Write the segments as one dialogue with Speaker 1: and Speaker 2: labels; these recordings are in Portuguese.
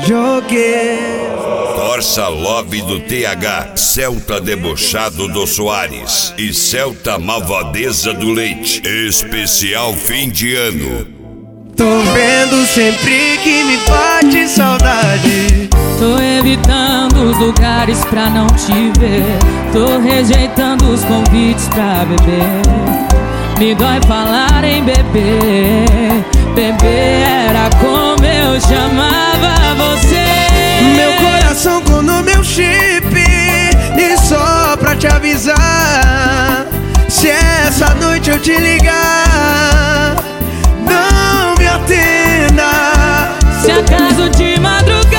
Speaker 1: Joguei.
Speaker 2: Corsa Love do TH, Celta Debochado do Soares e Celta Malvadeza do Leite. Especial fim de ano.
Speaker 1: Tô vendo sempre que me bate saudade.
Speaker 3: Tô evitando os lugares pra não te ver. Tô rejeitando os convites pra beber. Me dói falar em beber. Beber era como eu chamava você.
Speaker 1: Meu coração com no meu chip. E só pra te avisar, se essa noite eu te ligar, não me atenda.
Speaker 3: Se acaso de madrugada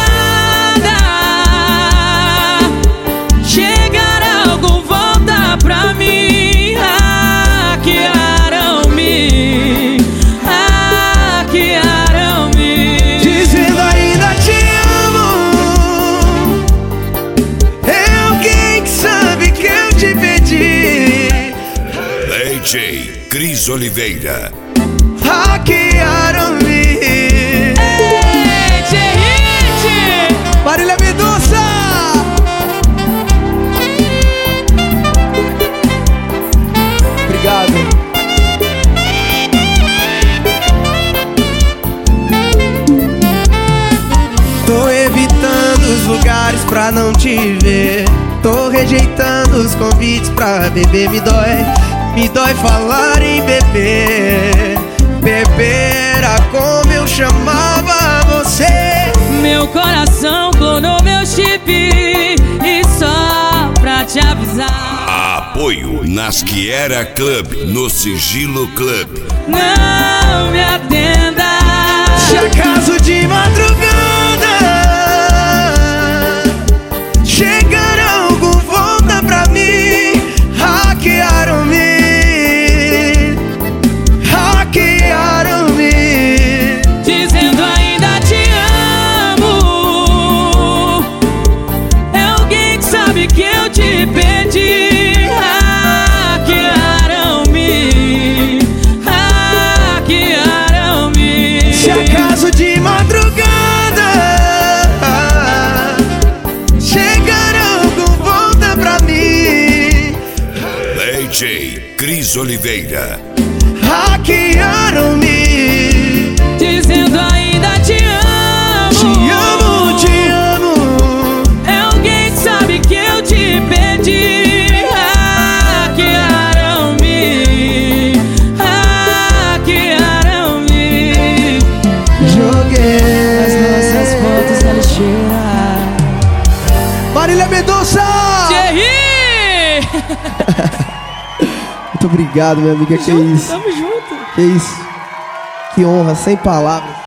Speaker 3: chegar algum, volta pra mim. Hackearam-me, hackearam-me,
Speaker 1: dizendo ainda te amo. Eu quem sabe que eu te pedi.
Speaker 2: DJ Cris Oliveira.
Speaker 1: Hackearam-me. Marília Mendonça. Obrigado. Tô evitando os lugares pra não te ver. Tô rejeitando os convites pra beber. Me dói falar em beber. Beber era como eu chamava você.
Speaker 3: Meu coração clonou meu chip. E só pra te avisar,
Speaker 2: Apoio Nasquiera Club, no Sigilo Club.
Speaker 3: não me atenda.
Speaker 1: Se acaso de madrugada chegar algum, volta pra mim. Hackearam-me, hackearam-me,
Speaker 3: Dizendo ainda te amo. É alguém que sabe que eu te pedi. Hackearam-me, hackearam-me.
Speaker 1: se acaso de madrugada chegar algum, volta pra mim.
Speaker 2: DJ Cris Oliveira.
Speaker 1: Hackearam-me,
Speaker 3: Dizendo ainda te amo.
Speaker 1: te amo, te amo.
Speaker 3: É alguém que sabe que eu te pedi. Hackearam-me, hackearam-me.
Speaker 1: Joguei
Speaker 3: As nossas fotos na lixeira.
Speaker 1: Marília Mendonça.
Speaker 3: Thierry!
Speaker 1: Muito obrigado, minha amiga. Que isso?
Speaker 3: Tamo junto.
Speaker 1: Que isso? Que honra, sem palavras.